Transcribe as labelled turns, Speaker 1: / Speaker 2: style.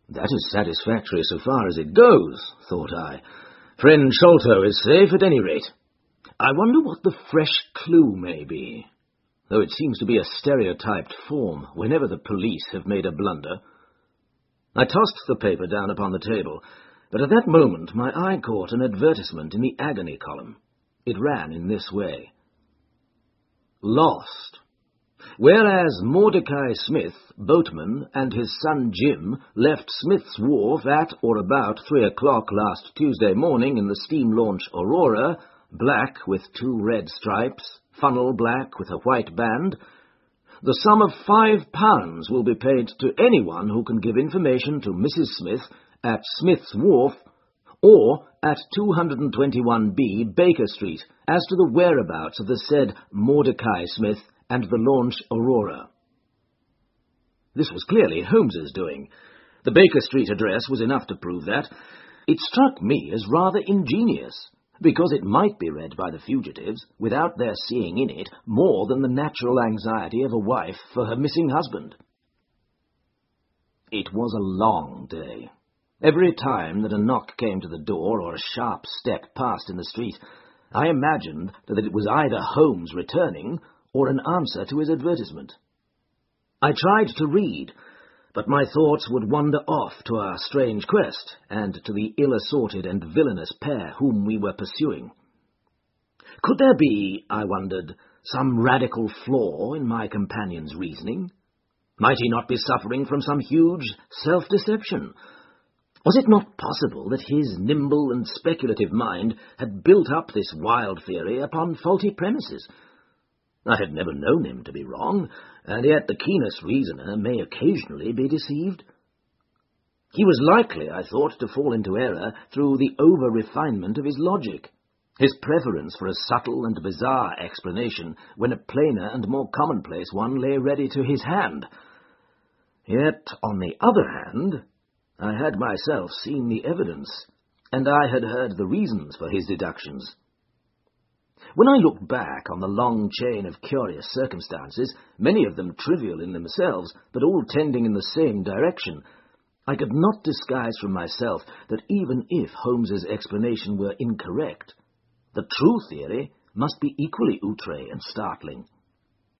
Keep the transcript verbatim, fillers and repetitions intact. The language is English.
Speaker 1: That is satisfactory so far as it goes, thought I. Friend Sholto is safe at any rate. I wonder what the fresh clue may be, though it seems to be a stereotyped form whenever the police have made a blunder. I tossed the paper down upon the table, but at that moment my eye caught an advertisement in the agony column. It ran in this way. Lost. Whereas Mordecai Smith, boatman, and his son Jim left Smith's Wharf at or about three o'clock last Tuesday morning in the steam launch Aurora, black with two red stripes, funnel black with a white band, the sum of five pounds will be paid to anyone who can give information to Missus Smith at Smith's Wharf or at two twenty-one B Baker Street as to the whereabouts of the said Mordecai Smith and the launch Aurora. This was clearly Holmes's doing. The Baker Street address was enough to prove that. It struck me as rather ingenious, because it might be read by the fugitives without their seeing in it more than the natural anxiety of a wife for her missing husband. It was a long day. Every time that a knock came to the door or a sharp step passed in the street, I imagined that it was either Holmes returning or an answer to his advertisement. I tried to read, but my thoughts would wander off to our strange quest, and to the ill-assorted and villainous pair whom we were pursuing. Could there be, I wondered, some radical flaw in my companion's reasoning? Might he not be suffering from some huge self-deception? Was it not possible that his nimble and speculative mind had built up this wild theory upon faulty premises? I had never known him to be wrong, and yet the keenest reasoner may occasionally be deceived. He was likely, I thought, to fall into error through the over-refinement of his logic, his preference for a subtle and bizarre explanation when a plainer and more commonplace one lay ready to his hand. Yet, on the other hand, I had myself seen the evidence, and I had heard the reasons for his deductions. When I look back on the long chain of curious circumstances, many of them trivial in themselves, but all tending in the same direction, I could not disguise from myself that even if Holmes's explanation were incorrect, the true theory must be equally outre and startling.